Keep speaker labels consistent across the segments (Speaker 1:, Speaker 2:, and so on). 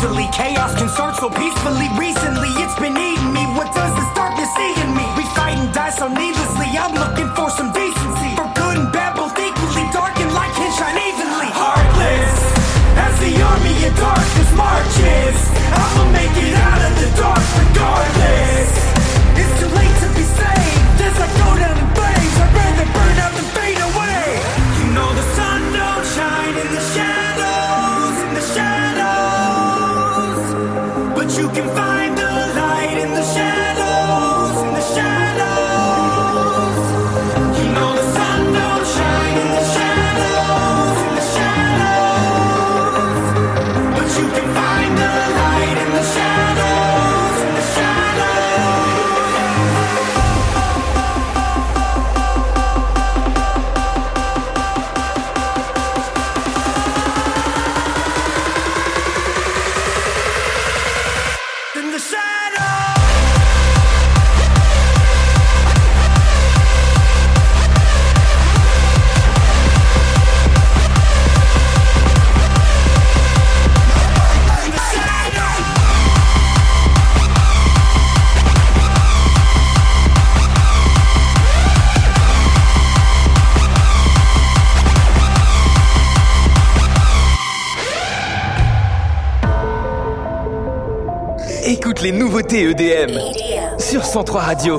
Speaker 1: easily. Chaos can start so peacefully. Recently, it's been eating me. What does this darkness see in me? We fight and die so needlessly. I'm looking for some decency. For good and bad, both equally. Dark and light can shine evenly. Heartless, as the army of darkness marches. I'ma make it out of the dark regardless. It's too late to be saved. As I go down in flames, I'd rather burn out than fade away. You know the sun don't shine in the shadows, but you can find the light in the shadows, You know the sun don't shine in the shadows, but you can find the light in the shadows,
Speaker 2: Écoute les nouveautés EDM sur 103 Radio.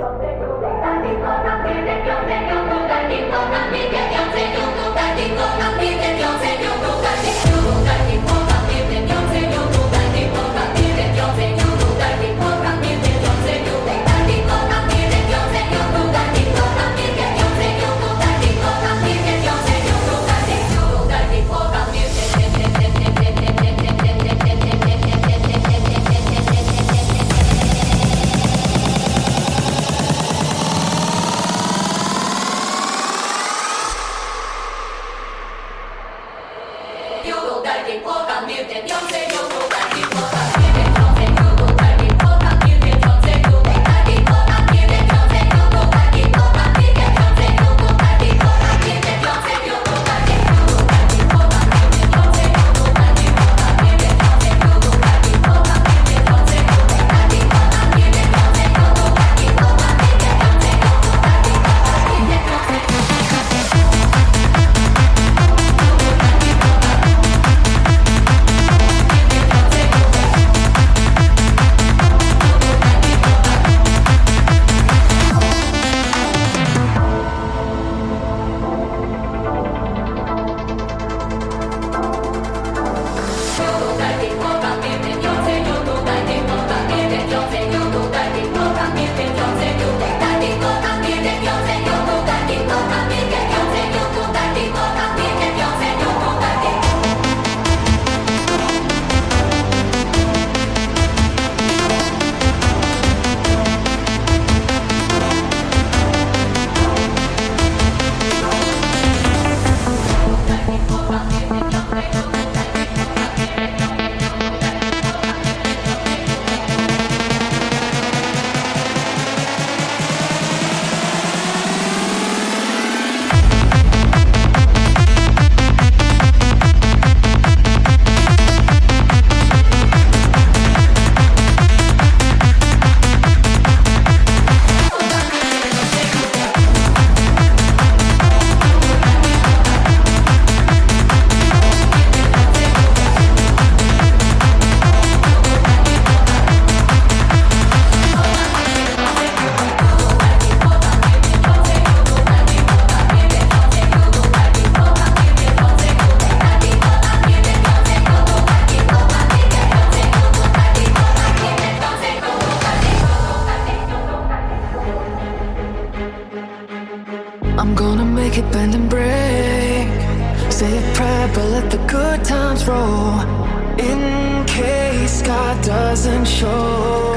Speaker 3: I'm gonna make it bend and break. Say a prayer, but let the good times roll. In case God doesn't show.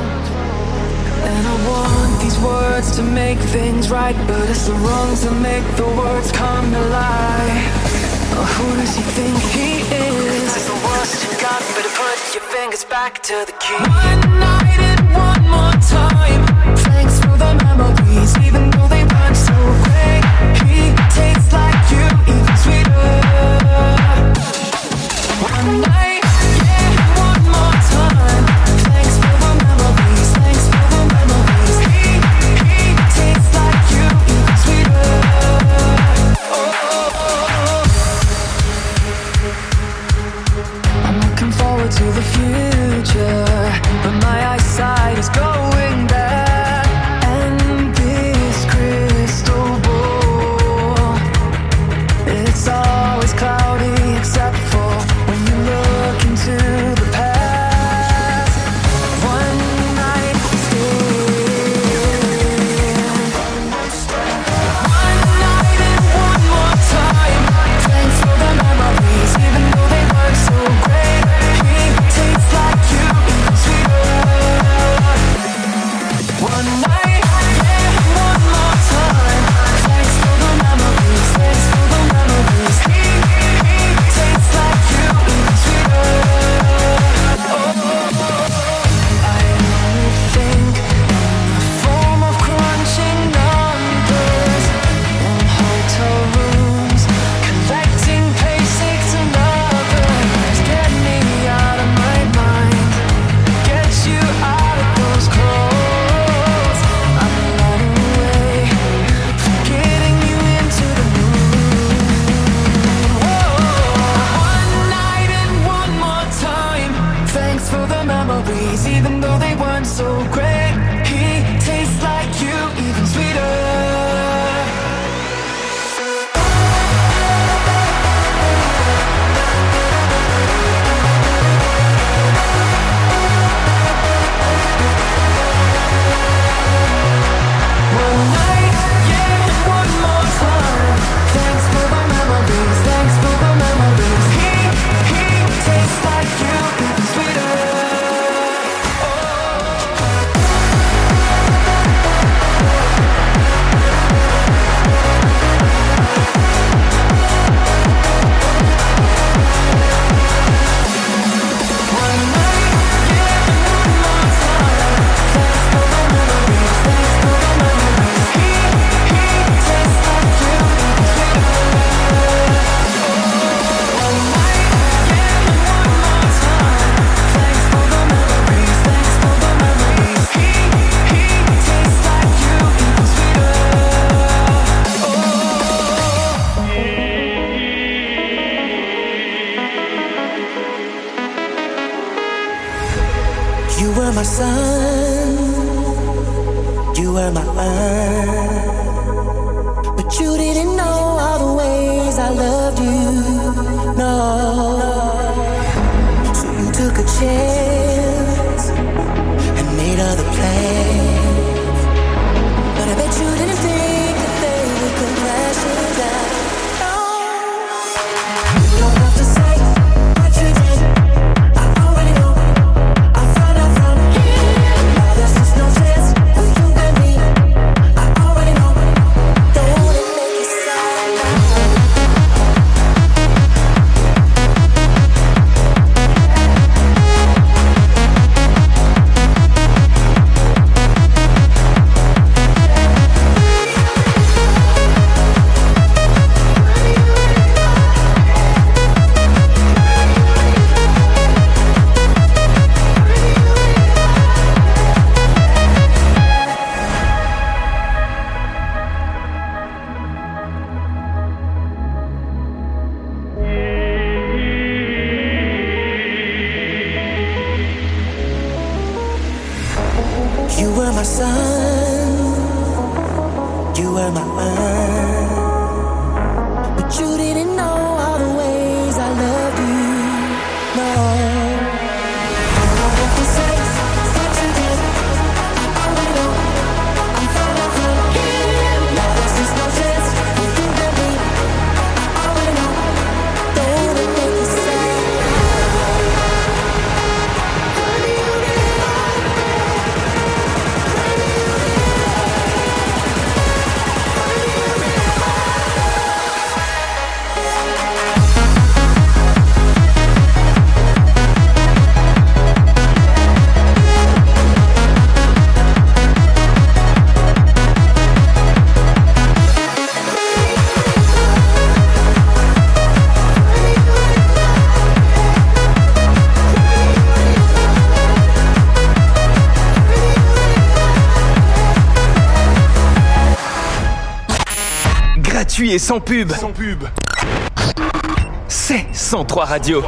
Speaker 3: And I want these words to make things right, but it's the wrongs that make the words come to life. Oh, who does he think he is? That's the worst you got, better put your fingers back to the key. One night and one more time. Thanks for the memories, even though they weren't so great. He tastes like you, even sweeter. One night, yeah,
Speaker 4: my sun, you were my earth, but you didn't know all the ways I loved you, no. So you took a chance and made other plans, but I bet you didn't think that they would come crashing down. No, you don't have to say what you did. I already know. I found out from here. Now there's just no chance for you and me. I already know. Don't let it make you sad now. You were my sun, you were my earth, but you didn't know all the ways I loved you, no. You don't have to say what you did. I already know. I found out from here. Now there's just no chance for you and me. I already know. Don't let it make you sad.
Speaker 2: Gratuit et sans pub. C'est 103 Radio.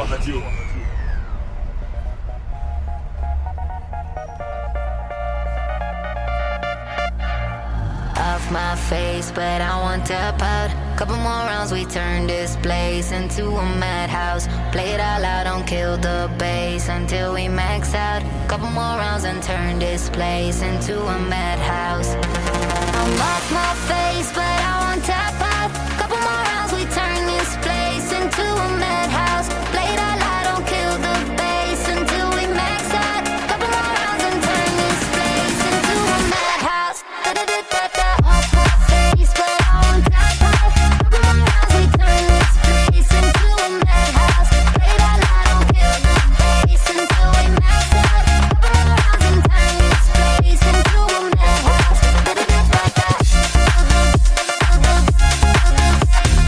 Speaker 5: Off my face, but I won't tap out. Couple more rounds, we turn this place into a madhouse. Play it all out, don't kill the bass until we max out. Couple more rounds and turn this place into a madhouse. I'm off my face, but I won't tap out. Couple more rounds, we turn this place into a madhouse. Play it all out, don't kill the bass until we max out. Couple more rounds and turn this place into a madhouse. Da-da-da-da-da. Off my face, but I won't tap out. Couple more rounds, we turn this place into a madhouse. Play it all out, don't kill the bass until we max out. Couple more rounds and turn this place into a madhouse. Da-da-da-da-da.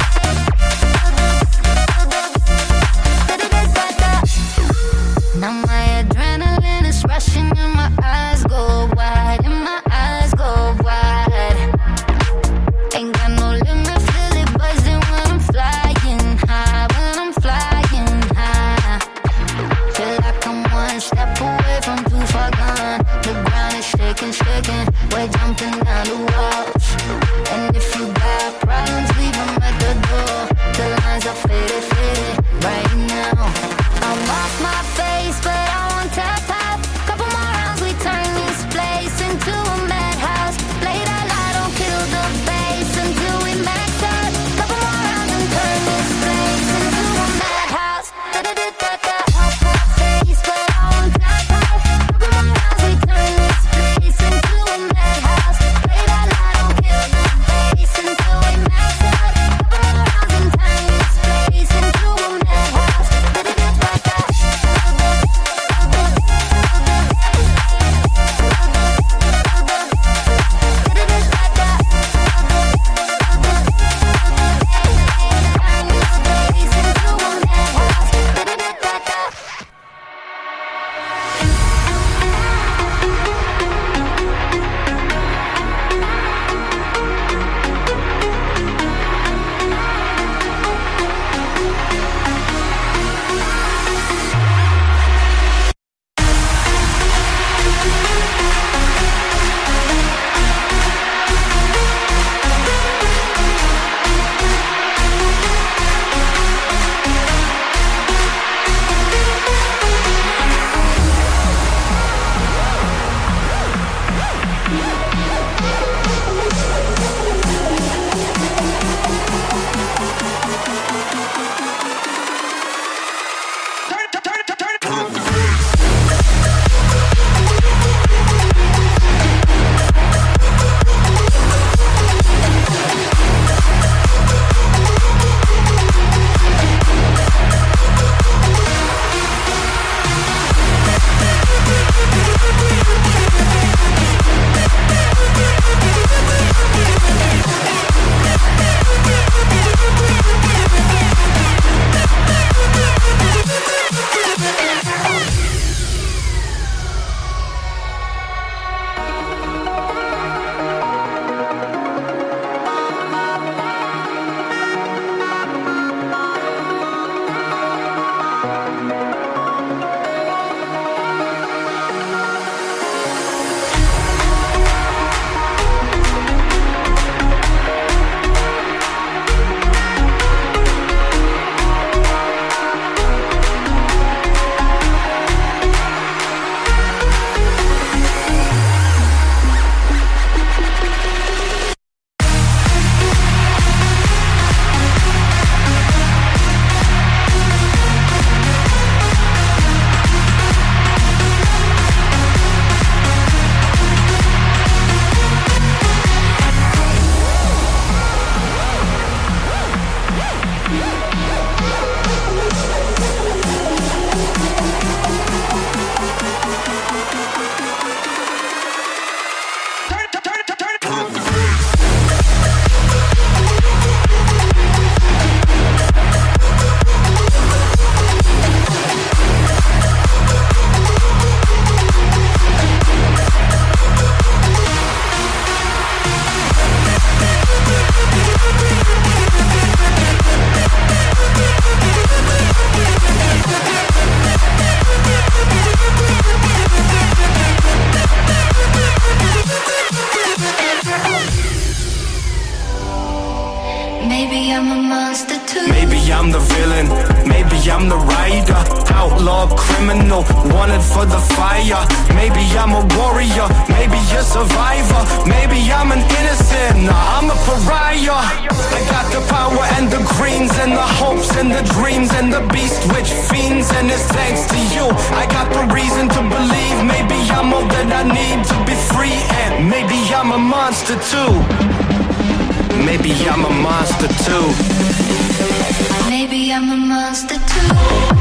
Speaker 5: I'm a monster too.
Speaker 1: Maybe I'm the villain, maybe I'm the rider, outlaw, criminal, wanted for the fire. Maybe I'm a warrior, maybe a survivor, maybe I'm an innocent, nah, I'm a pariah. I got the power and the greens and the hopes and the dreams and the beast which fiends, and it's thanks to you I got the reason to believe. Maybe I'm all that I need to be free, and maybe I'm a monster too. Maybe I'm a monster too.
Speaker 5: Maybe I'm a monster too.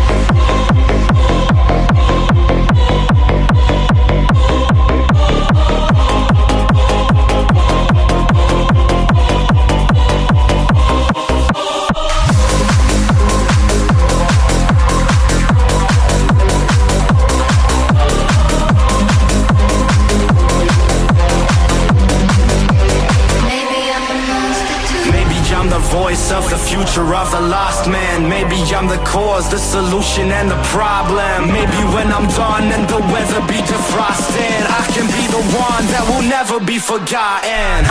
Speaker 1: Voice of the future of the lost man. Maybe I'm the cause, the solution and the problem. Maybe when I'm done and the weather be defrosted, I can be the one that will never be forgotten.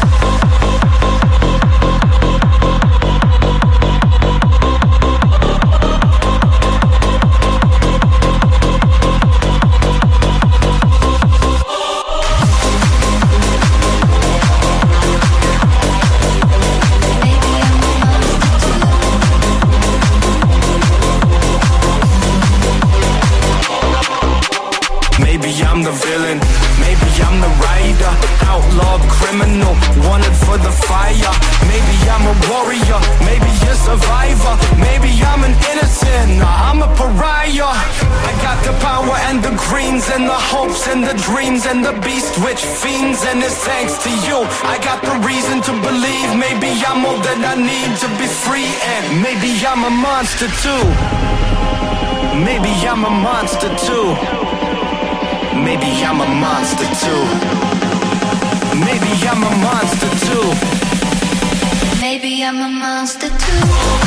Speaker 1: I'm the villain, maybe I'm the rider, outlaw, criminal, wanted for the fire. Maybe I'm a warrior, maybe a survivor, maybe I'm an innocent, nah, I'm a pariah. I got the power and the greens and the hopes and the dreams and the beast which fiends, and it's thanks to you I got the reason to believe. Maybe I'm all that I need to be free, and maybe I'm a monster too. Maybe I'm a monster too. Maybe I'm a monster too. Maybe I'm a monster too.
Speaker 5: Maybe I'm a monster too.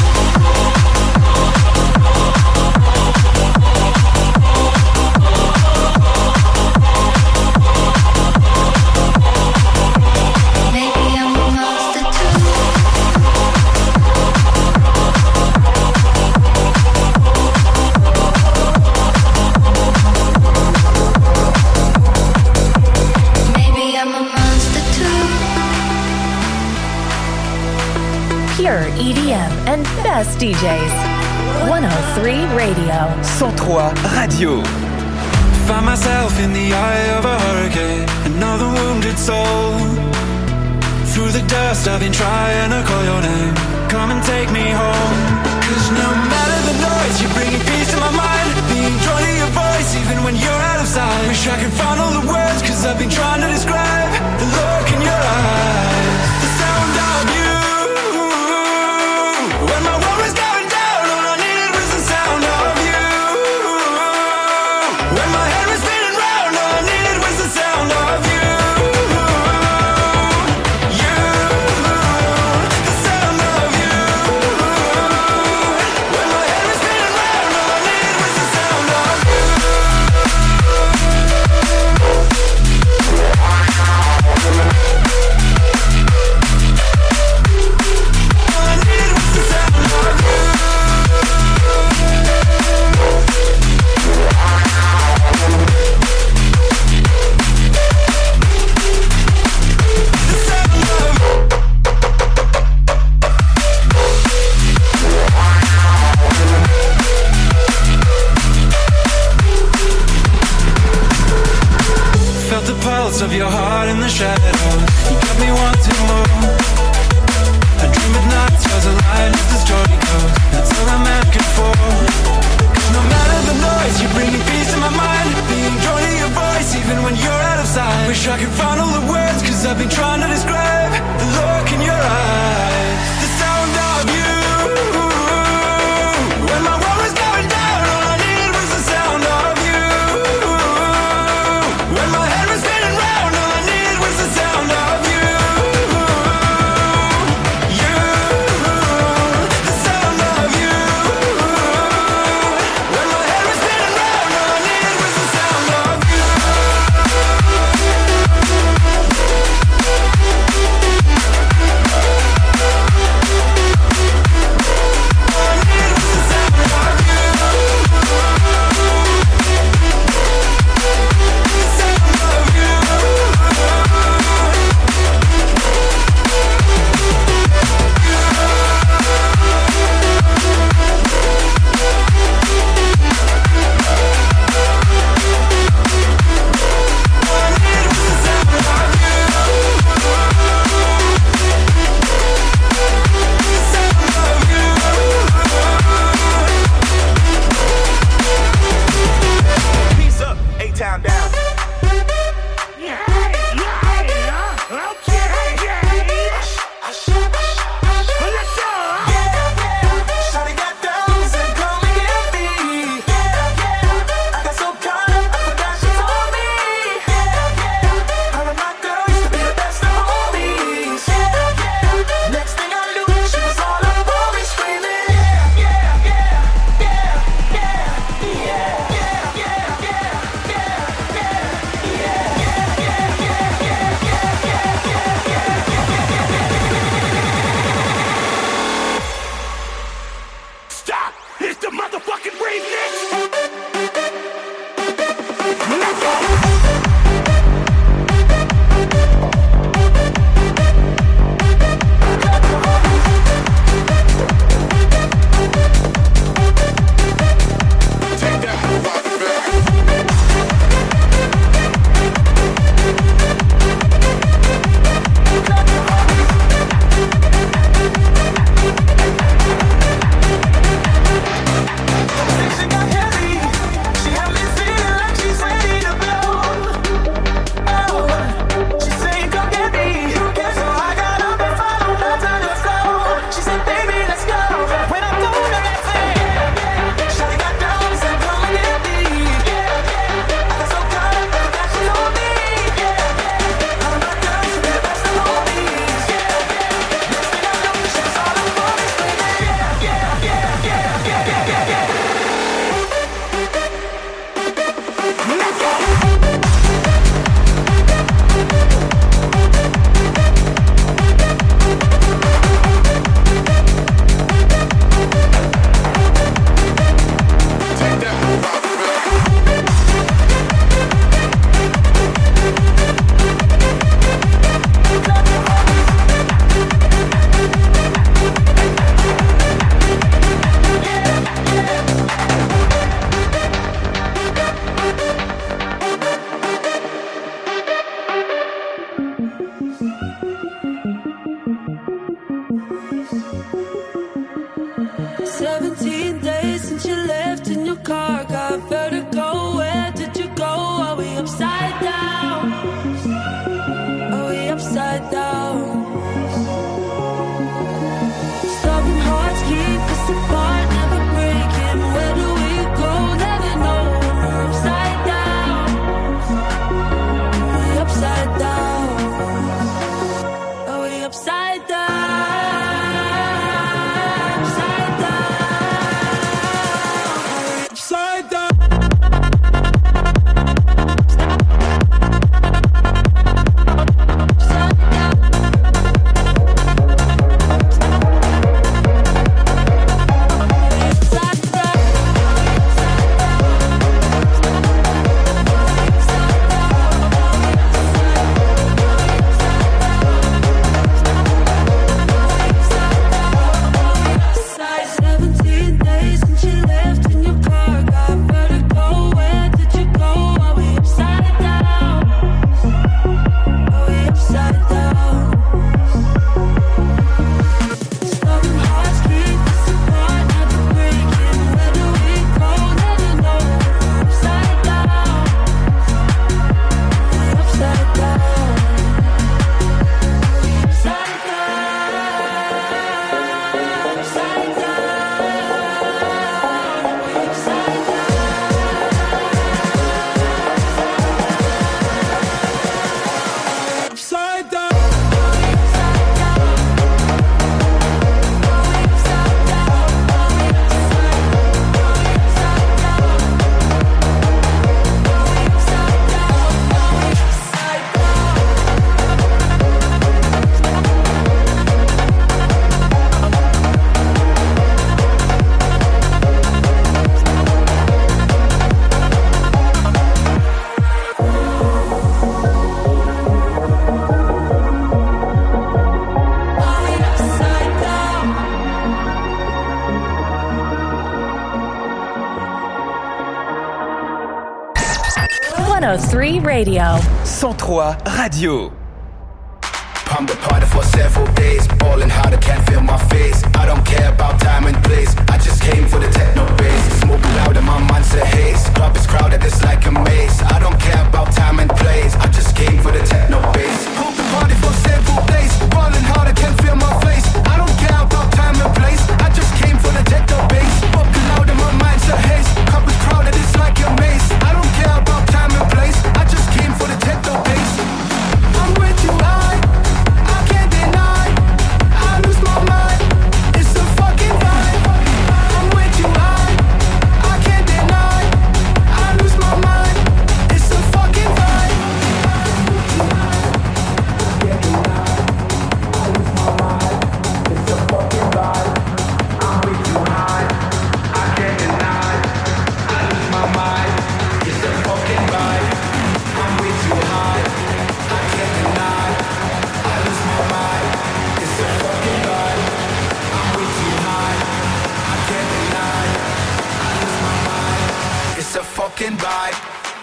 Speaker 6: Pure EDM and best DJs. 103 Radio.
Speaker 2: 103 Radio.
Speaker 7: Find myself in the eye of a hurricane, another wounded soul. Through the dust I've been trying to call your name. Come and take me home. Cause no matter the noise, you're bringing peace to my mind. Being drawn to your voice even when you're out of sight. Wish I could find all the words, cause I've been trying to describe the look in your eyes, the sound of you. When my world was going down, all I needed was the sound of you. When my head was spinning round, all I needed was the sound of you.
Speaker 6: 103 Radio.
Speaker 2: 103 Radio.
Speaker 8: I'm departed for several days, balling hard, I can't feel my face. I don't care about time and place, I just came for the techno bass. Smoke loud and my mind's a haze. Club is crowded, it's like a maze. I don't care about time and place, I just came for the techno bass. I'm departed for several days, balling hard, I can't feel my face. I don't care about time and place, I just came for the techno bass. Smoke loud and my mind's a haze. Club is crowded, it's like a maze. I don't care about time and place, I just came for the techno bass. I'm way too high, I lose my mind, it's a fucking vibe. I'm way too high, I can't deny. I lose my mind, it's a fucking vibe. I'm way too high, I can't deny. I lose my mind, it's a fucking vibe. I'm way too high, I can't deny. I lose my mind. It's a fucking vibe. I'm way too high, I can't deny. I lose my mind. It's a fucking vibe.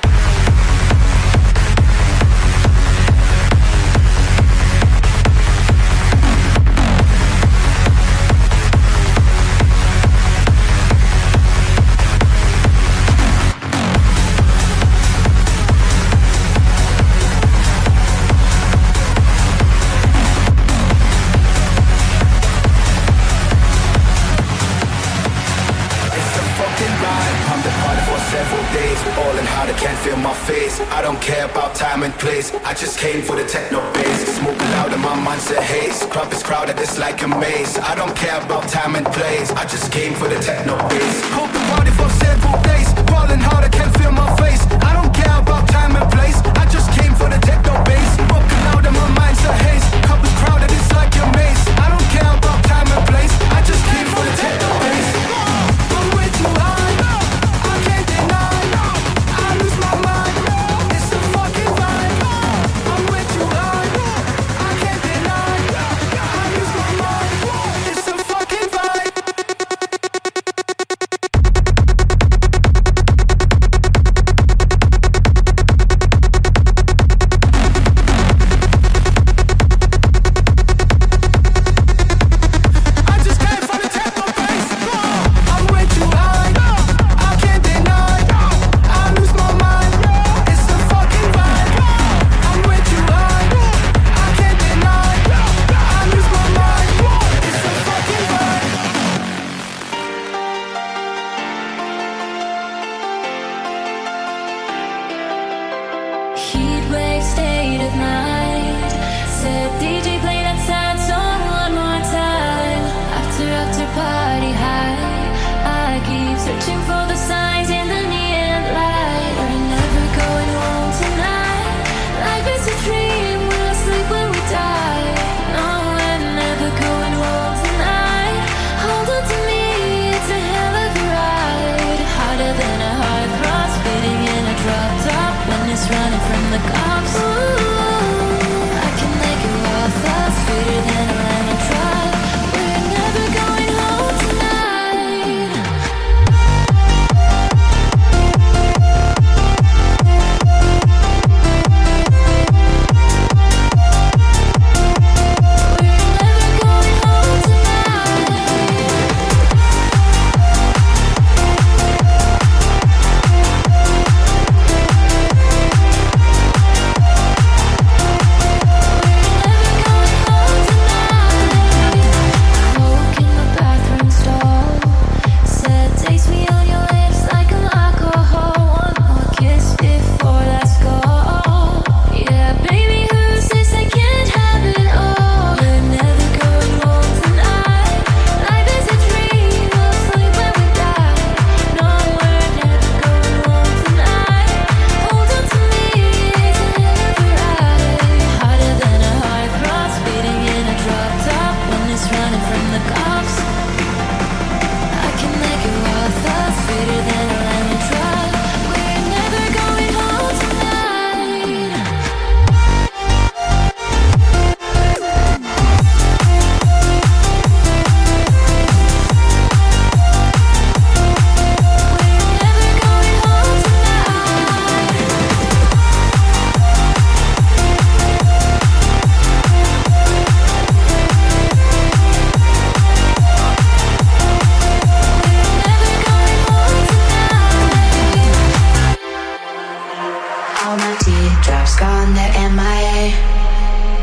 Speaker 8: Balling hard, I can't feel my face. I don't care about time and place, I just came for the techno bass. Smoke loud and my mind's a haze. Club is crowded, it's like a maze. I don't care about time and place, I just came for the techno bass. Hope the party for several days. Balling hard, I can't feel my face. I don't care about time and place, I just came for the techno bass. Smoke loud and my mind's a haze. Club is crowded, it's like a maze. I don't care about time and place, I just came for the techno bass. I'm way too high,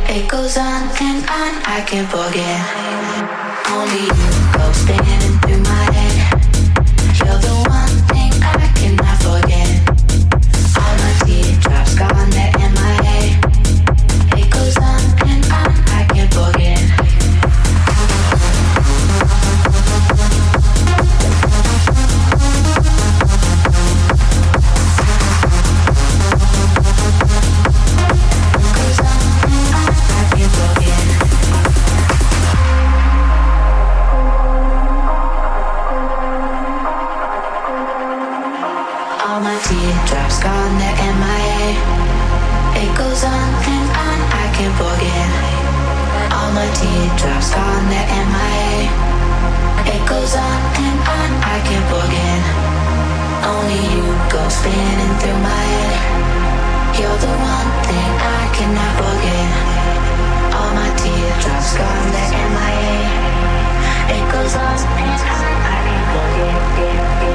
Speaker 5: It goes on and on, I can't forget. Only you go spinning through my head. You're the one thing I cannot forget. All my teardrops gone, they're in my head. It goes on and on, I can't forget. Teardrops gone, they're in my head. It goes on and on, I can't forget. All my teardrops gone, they're in my head. It goes on and on, I can't forget. Only you go spinning through my head. You're the one thing I cannot forget. All my teardrops gone, they're in my head. It goes on and on, I can't forget.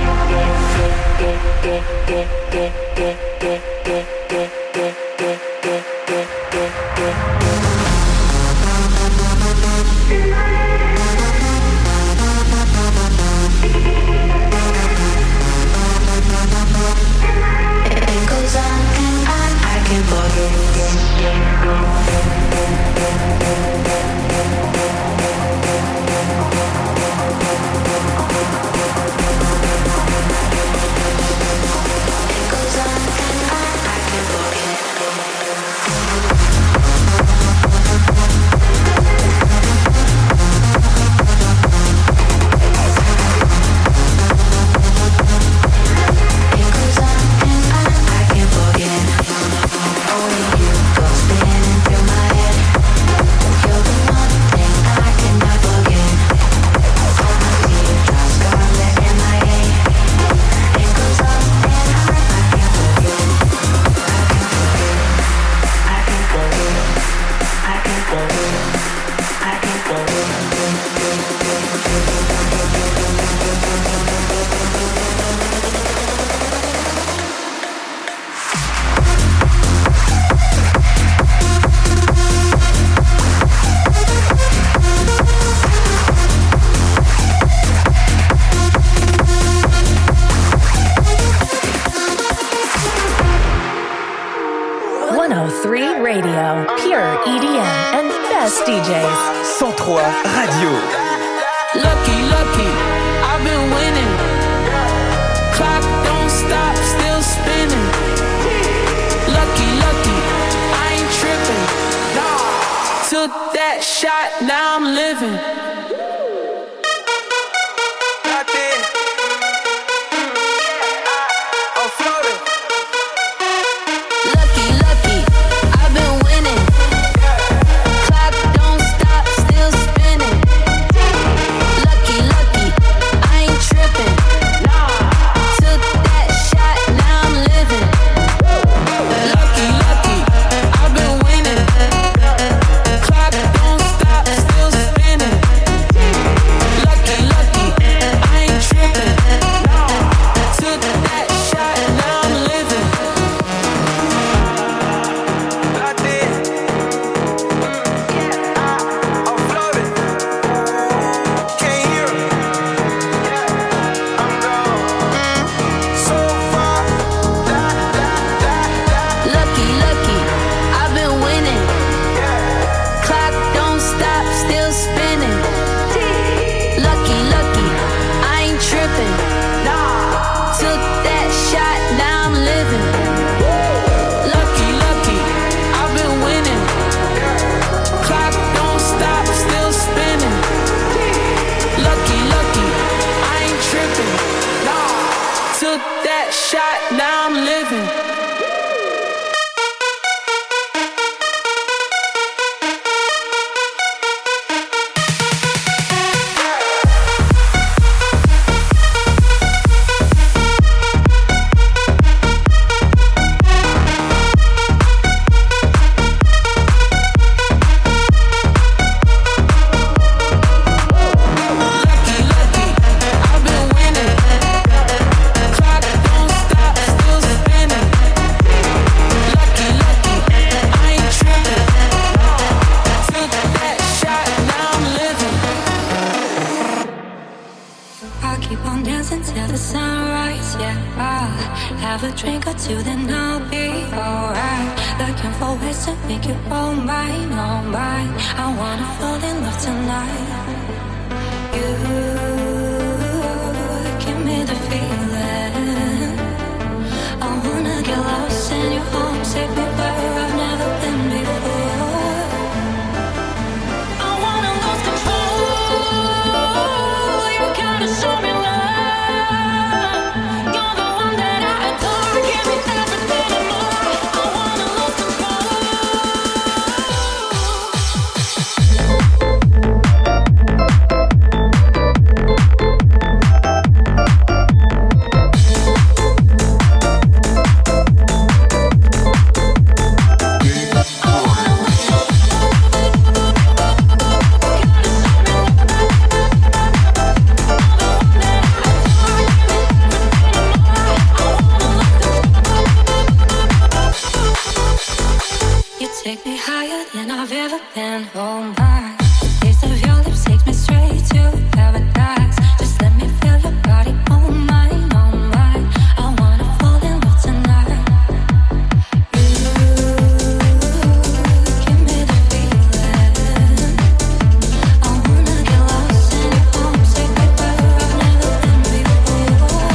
Speaker 5: It goes on and on, I can't forget.
Speaker 6: Radio, pure EDM and best DJs.
Speaker 2: 103 Radio.
Speaker 9: Lucky, lucky, I've been winning. Clock don't stop, still spinning. Lucky, lucky, I ain't tripping. Took that shot, now I'm living. Clock don't stop, still spinning.
Speaker 10: I'll keep on dancing till the sunrise, yeah. I'll have a drink or two, then I'll be alright. Looking for ways to make you all mine, all mine. I wanna fall in love tonight. You give me the feeling. I wanna get lost in your home, take me where I've never been before. I wanna lose control. You gotta show me love. You're the one that I adore. Give me everything and more. I wanna lose take me higher than I've ever been. Oh my, the taste of your lips takes me straight to paradise. Just let me feel your body, oh mine, oh mine. I wanna fall in love tonight. You give me the feeling. I wanna get lost in your arms, take me where I've never been before.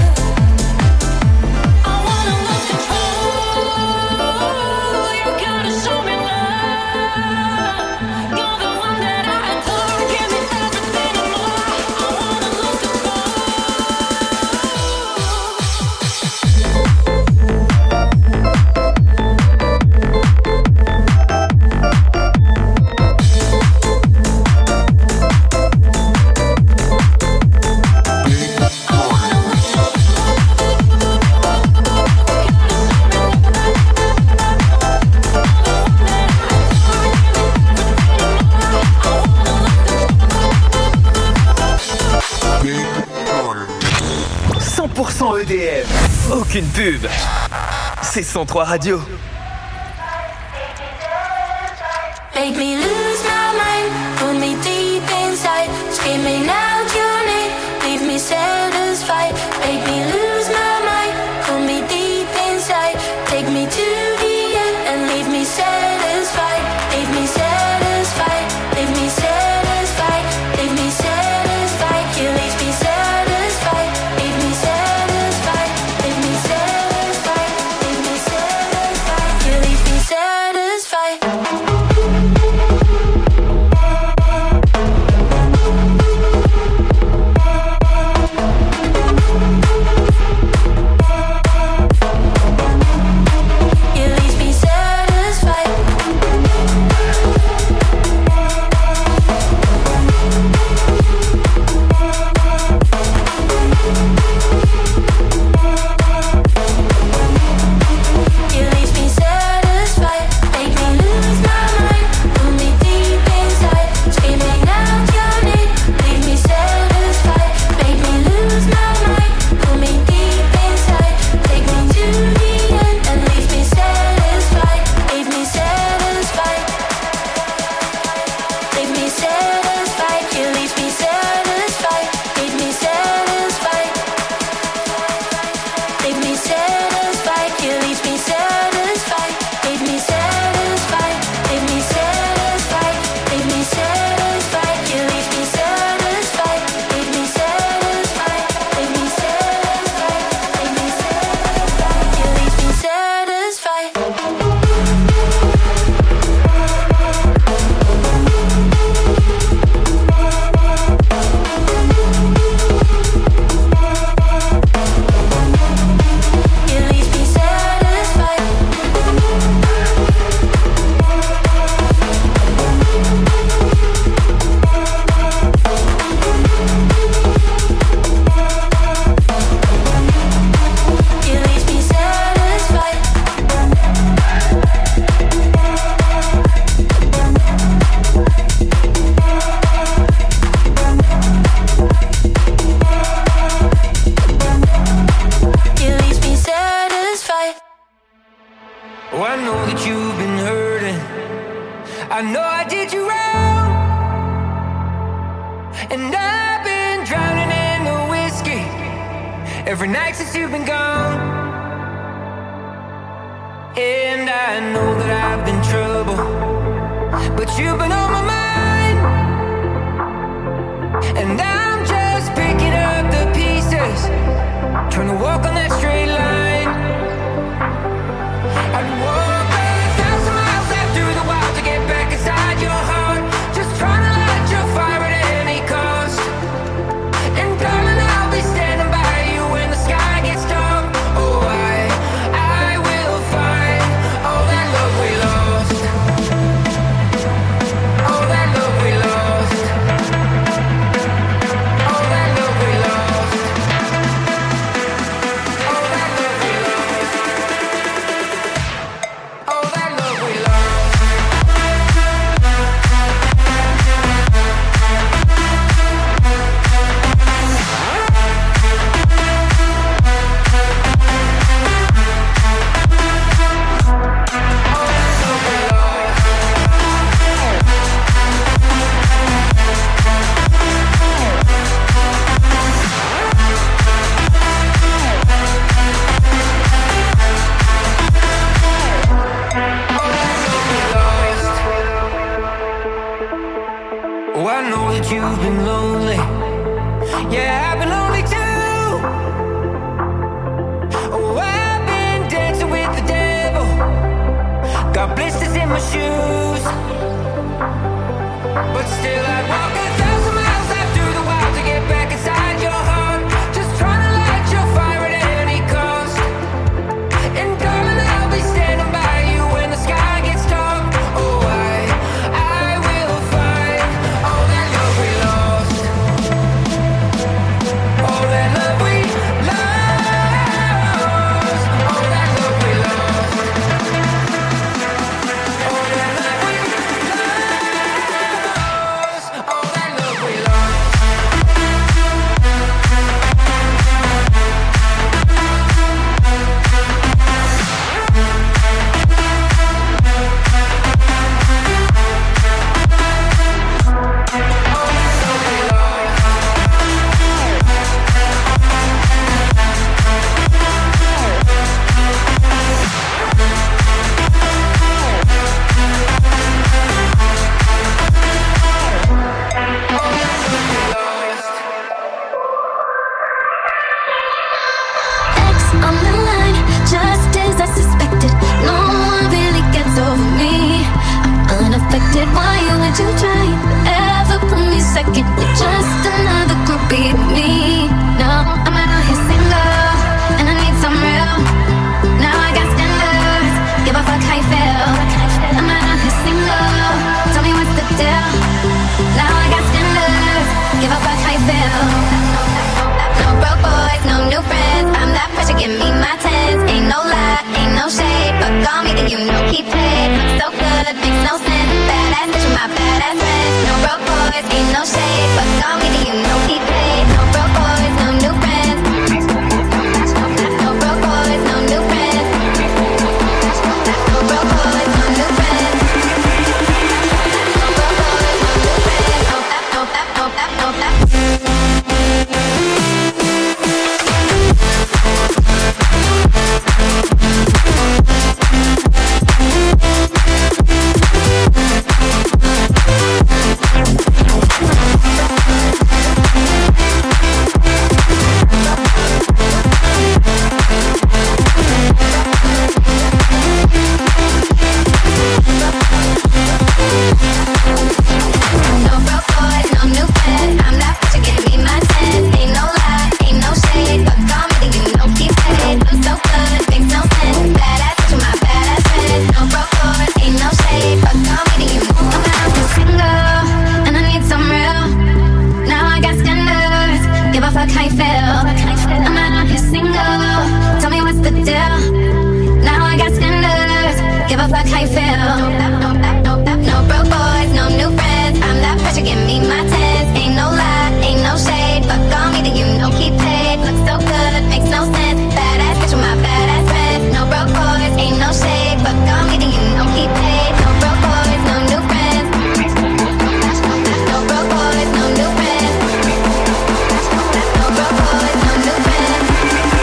Speaker 10: I wanna lose control. You gotta show me.
Speaker 2: EDM, aucune pub. C'est 103 Radio.
Speaker 10: Make me lose my mind, put me deep inside, screaming out your name, leave me satisfied. Make me lose my mind, put me deep inside, take me to the end and leave me satisfied. Leave me satisfied, leave me satisfied, leave me satisfied. You leave me satisfied, leave me satisfied, leave me satisfied, leave me satisfied. You leave me satisfied.
Speaker 1: every night since you've been gone. And I know that I've been trouble, but you've been on my mind. And I'm just picking up the pieces, trying to walk on that straight line. I'd walk 1,000 miles out through the wild to get back inside your heart, just trying to light your fire at any cost. And darling, I'll be standing by you when the sky gets dark. Oh, I will find all that love we lost. All that love we lost. All that love we lost. All that love we lost. All that love we lost. Oh, I know that you've been lonely. Yeah, I've been lonely too. Oh, I've been dancing with the devil. Got blisters in my shoes. But still I'd walk 1,000 miles out through the wild to get back inside your heart, just trying to light your fire at any cost. And darling, I'll be standing by you when the sky gets dark. Oh, I will find all that love we lost. All that love we lost. All that love we lost. All that love we lost. All that love we lost.
Speaker 10: X on the line, just as I suspected. No one really gets over me. I'm unaffected. Why would you try ever put me second? You're just another groupie to me. No, I'm out here single, and I need some real. Now I got standards. Give a fuck how you feel. I'm out here single. Tell me what's the deal. Now I got standards. Give a fuck how you feel. No broke boys, no new friends. I'm that pressure, give me my tens. Ain't no lie, ain't no shade. But call me, then you know he played. So good, makes no sense. Badass bitch, my badass friends. No broke boys, ain't no shade. But call me, then you know he played. No broke boys, no new friends. No broke boys, no new friends. No broke boys, no new friends. No broke boys, no new friends. No that, no that, no that, no that. No broke boys, no new friends. I'm that bitch, you give me my tens. Ain't no lie, ain't no shade. But call me, then you know he paid. I'm so good, makes no sense. Badass bitch, my badass friends. No broke boys, ain't no shade. But call me, then you know I'm out here single, and I need some real. Now I got standards. Give a fuck how you feel. I'm out here single. Tell me what's the deal. Now I got standards. Give a fuck how you feel. No broke boys, no new friends. I'm that pressure, give me my tens. Ain't no lie, ain't no shade. But call me, then you know he paid. Looks so good, makes no sense. Badass bitch with my badass friends. No broke boys, ain't no shade. But call me, then you know he paid. No broke boys, no new friends. No broke boys, no new friends. No broke boys, no new friends.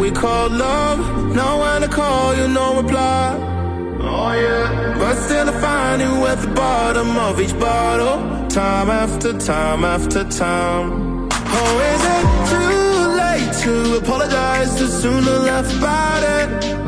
Speaker 11: we call love. Know when to call you, no reply. Oh yeah. But still I find you at the bottom of each bottle, time after time after time. Oh, is it too late to apologize? Too soon to laugh about it.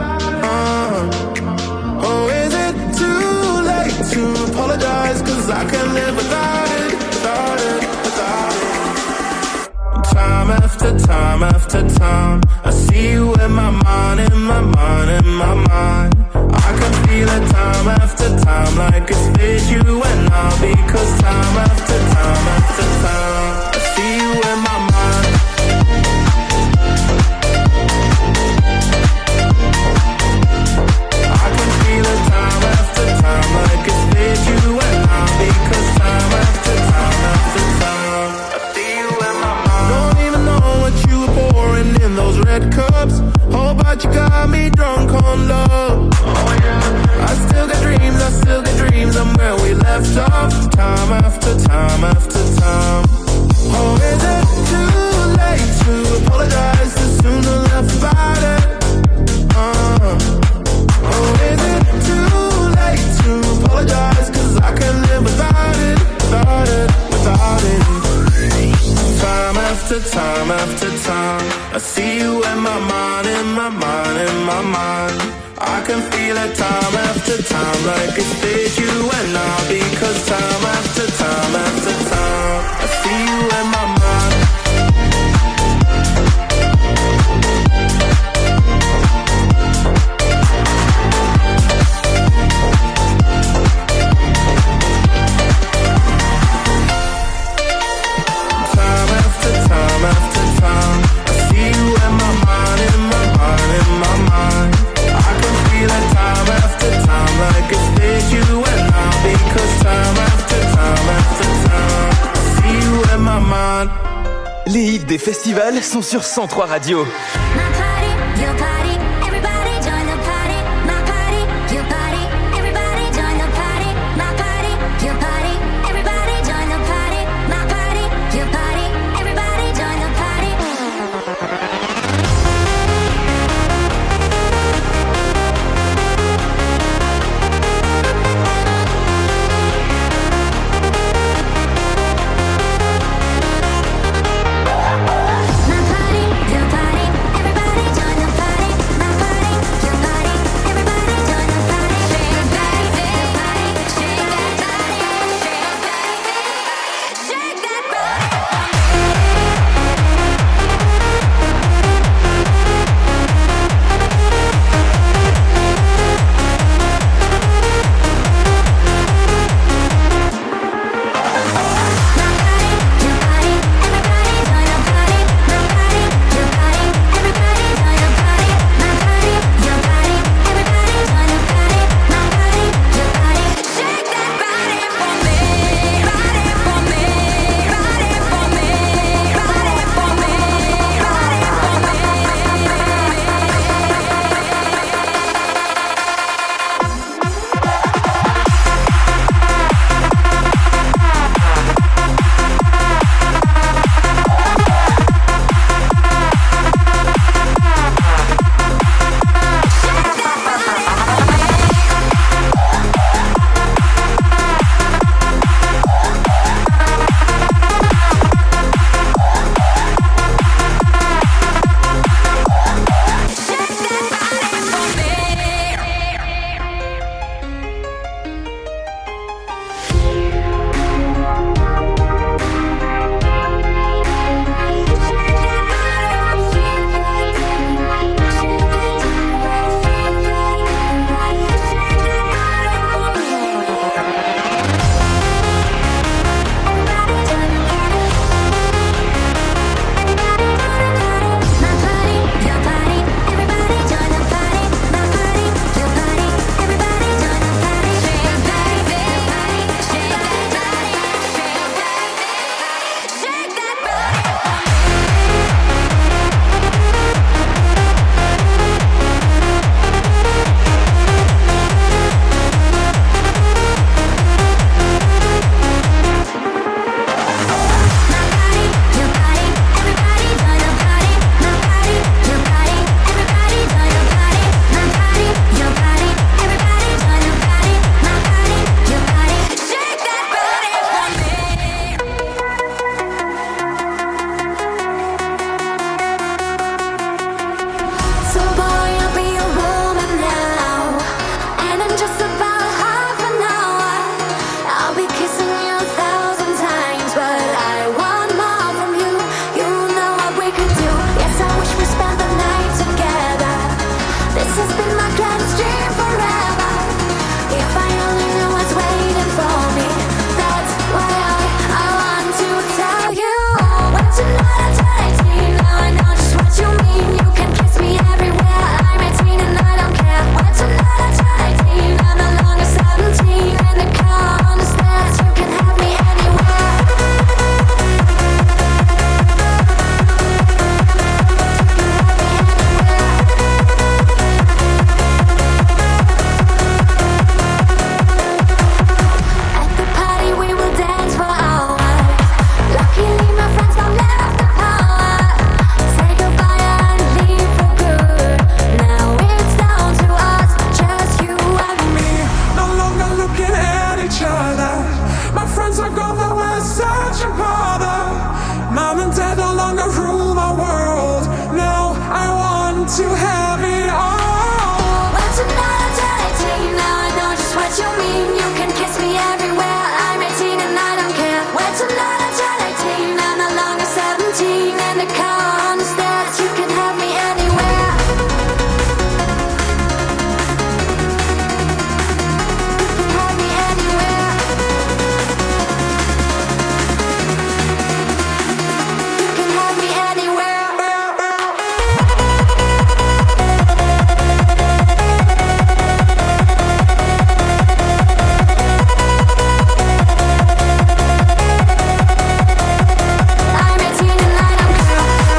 Speaker 11: Oh, is it too late to apologize? 'Cause I can't live without it, without it, without it. Time after time after time, I see you in my mind, in my mind, in my mind. I can feel it time after time, like it's with you and I. Because time after time after time, I see you in my mind. I can feel it time after time, like it's with you and I. Because time after time after time, I see you in my mind. Don't even know what you were pouring in those red cups. Oh, but you got me drunk on love. Oh yeah. I still got dreams, I'm where we left off. Time after time after time. Oh, is it too late to apologize? Too soon to laugh about it. Oh, is it too late to apologize? 'Cause I can't live without it, without it, without it. Time after time after time, I see you in my mind, in my mind, in my mind. I can feel it time after time, like it's with you and I. Because time after time after time, I see you in my mind. Time after time after time, I see you in my mind, in my mind, in my mind. I can feel it time after time, like it's with you and I. Because time after time after time, I see you in my mind.
Speaker 2: Les hits des festivals sont sur 103 Radio.
Speaker 10: My party, your party, everybody.
Speaker 11: mother. Mom and dad no longer rule my world. Now I want to have it all.
Speaker 10: Well, tonight I'm 18, now I know just what you mean. You can kiss me everywhere, I'm 18 and I don't care. Well, tonight I'm 18, I'm no longer 17. And the car on the stairs, you can have me anywhere. You can have me anywhere. You can have me anywhere. I'm 18 and I don't care.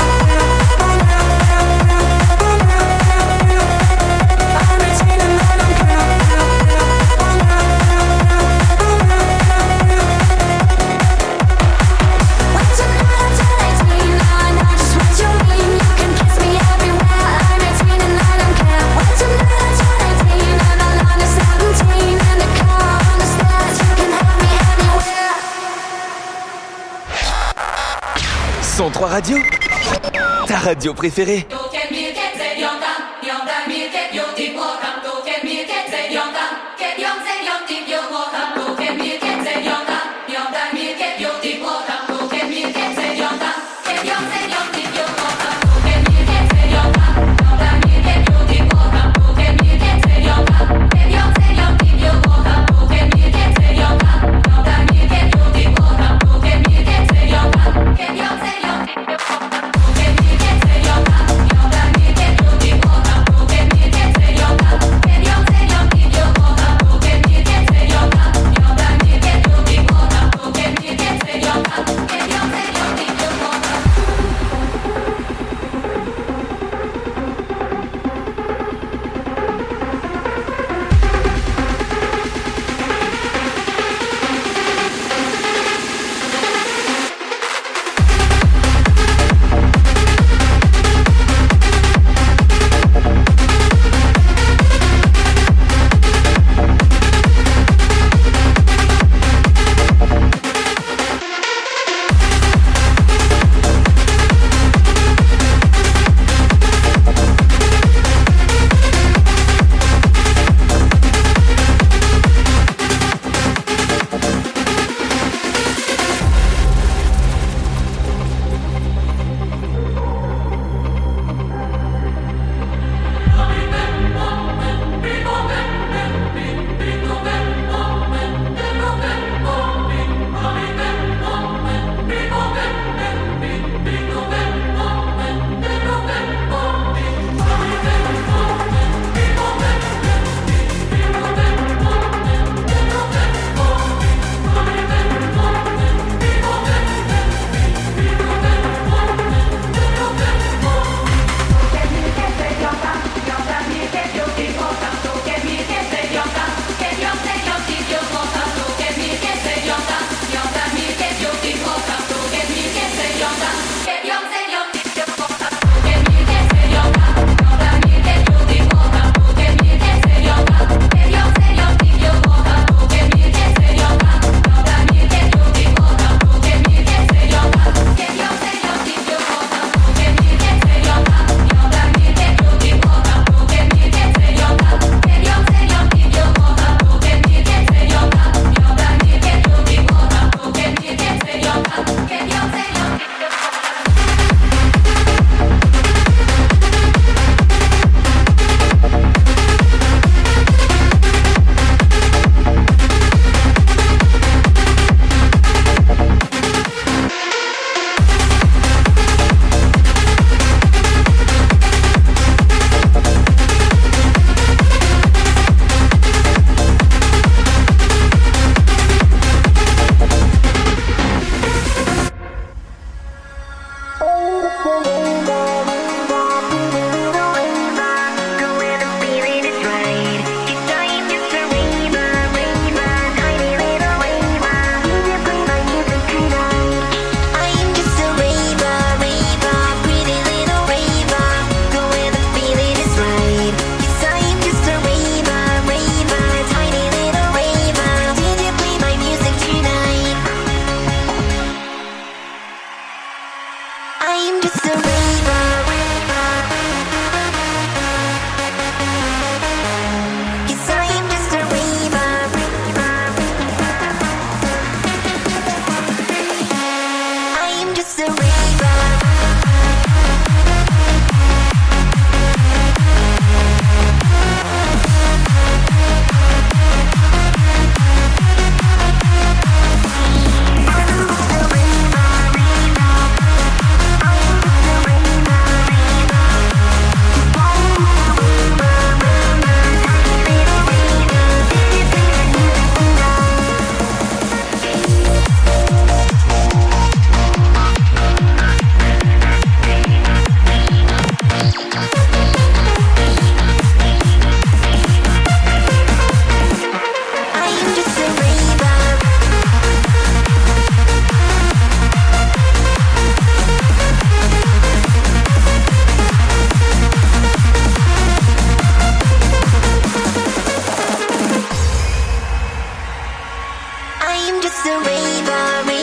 Speaker 10: I'm 18 and I don't care. Well, tonight I'm 18, now I know just what you mean. You can kiss me everywhere, I'm 18 and I don't care. Well, tonight I'm 18, I'm no longer 17. And the car on the stairs, you can have me anywhere.
Speaker 2: 103 Radio, ta radio préférée.
Speaker 10: Get